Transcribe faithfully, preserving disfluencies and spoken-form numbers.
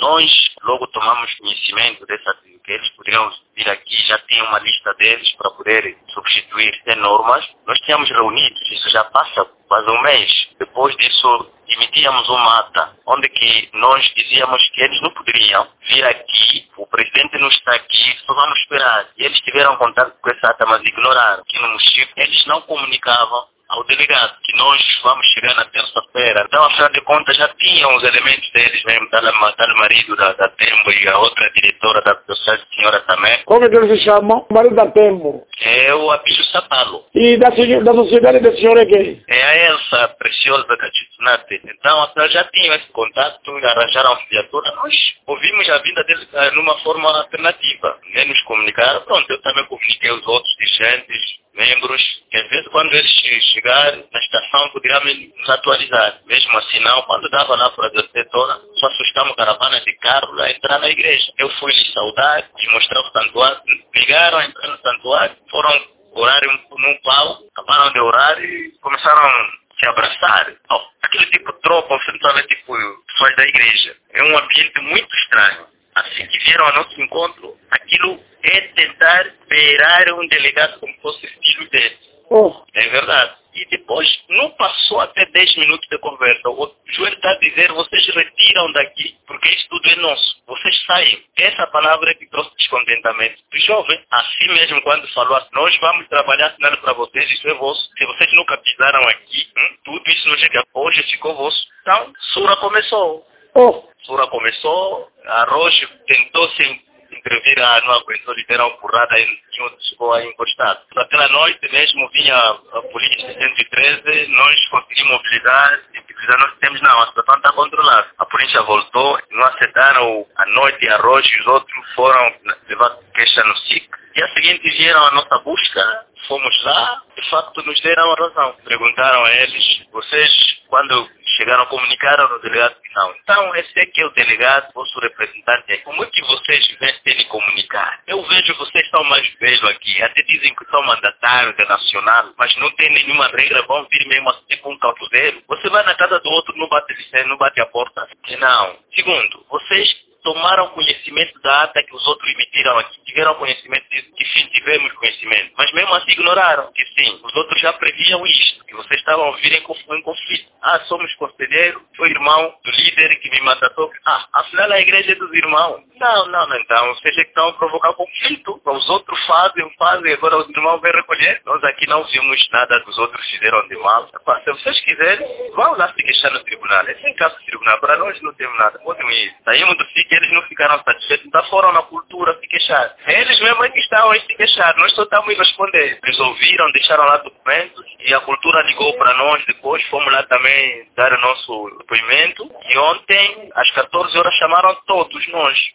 Nós logo tomamos conhecimento dessa que eles poderiam vir aqui, já tinham uma lista deles para poder substituir as normas. Nós tínhamos reunidos, isso já passa quase um mês. Depois disso, emitíamos uma ata, onde que nós dizíamos que eles não poderiam vir aqui, o presidente não está aqui, só vamos esperar. E eles tiveram contato com essa ata, mas ignoraram. Aqui no município, eles não comunicavam ao delegado que nós vamos chegar na terça-feira. Então, afinal de contas, já tinham os elementos deles mesmo, tal, tal marido da, da Tembo e a outra diretora da a senhora também. Como é que eles se chamam? O marido da Tembo? É o Abílio Sapalo. E da, da sociedade da senhora é quem? É a Elsa Preciosa Cachitsunate. Então, afinal, já tinham esse contato, arranjaram a viatura. Nós ouvimos a vinda deles numa forma alternativa. Nem nos comunicaram. Pronto, eu também comuniquei os outros dirigentes, membros, que às vezes quando eles chegarem na estação poderiam nos atualizar. Mesmo assim não, quando dava lá para a setora, só assustamos caravana de carro a entrar na igreja. Eu fui lhes saudar, lhes mostrar o santuário, ligaram a entrar no santuário, foram orar num pau, acabaram de orar e começaram a se abraçar. Oh, aquele tipo de tropa, é tipo pessoas da igreja. É um ambiente muito estranho. Assim que vieram ao nosso encontro, aquilo é tentar beirar um delegado como fosse filho dele. Oh. É verdade. E depois, não passou até dez minutos de conversa. O Joel está a dizer, vocês retiram daqui, porque isso tudo é nosso. Vocês saem. Essa palavra é que trouxe descontentamento do jovem. Assim mesmo, quando falou, nós vamos trabalhar assinando para vocês, isso é vosso. Se vocês nunca pisaram aqui, hum, tudo isso não chega. Hoje ficou vosso. Então, Sura começou. Oh. Sura começou, a Roche tentou se intervir, não aguentou, lhe deram uma porrada e chegou a encostar. Naquela noite mesmo vinha a polícia cento e treze, nós conseguimos mobilizar, e nós temos não, a situação está controlada. A polícia voltou, não aceitaram a noite, a Roche e os outros foram levar queixa no S I C. E a seguinte vieram a nossa busca, fomos lá, de facto nos deram a razão. Perguntaram a eles, vocês, quando chegaram, comunicaram no delegado que não. Então, esse aqui é o delegado, vosso representante. Como é que vocês vêm de comunicar? Eu vejo vocês estão mais velhos aqui, até dizem que são mandatários internacional, mas não tem nenhuma regra, vão vir mesmo assim tipo um cautuzeiro. Você vai na casa do outro, não bate, não bate a porta? Não. Segundo, vocês tomaram conhecimento da ata que os outros emitiram aqui, tiveram conhecimento disso, que sim, tivemos conhecimento, mas mesmo assim ignoraram que sim, os outros já previam isto, que vocês estavam a vir em conflito. Ah, somos conselheiro, foi irmão do líder que me mandatou. Ah, afinal a igreja é dos irmãos. Não, não, não, então, vocês é que estão a provocar conflito. Os outros fazem, fazem, agora os irmãos vêm recolher. Nós aqui não vimos nada que os outros fizeram de mal. Se vocês quiserem, vão lá se queixar no tribunal. É sem caso do tribunal, para nós não temos nada. Podem ir. Saímos do S I C, eles não ficaram satisfeitos, então foram na cultura se queixar. Eles mesmo é que estavam a se queixar, nós só estamos a responder. Eles ouviram, deixaram lá documentos e a cultura ligou para nós depois, fomos lá também dar o nosso depoimento. E ontem, às quatorze horas, chamaram todos nós.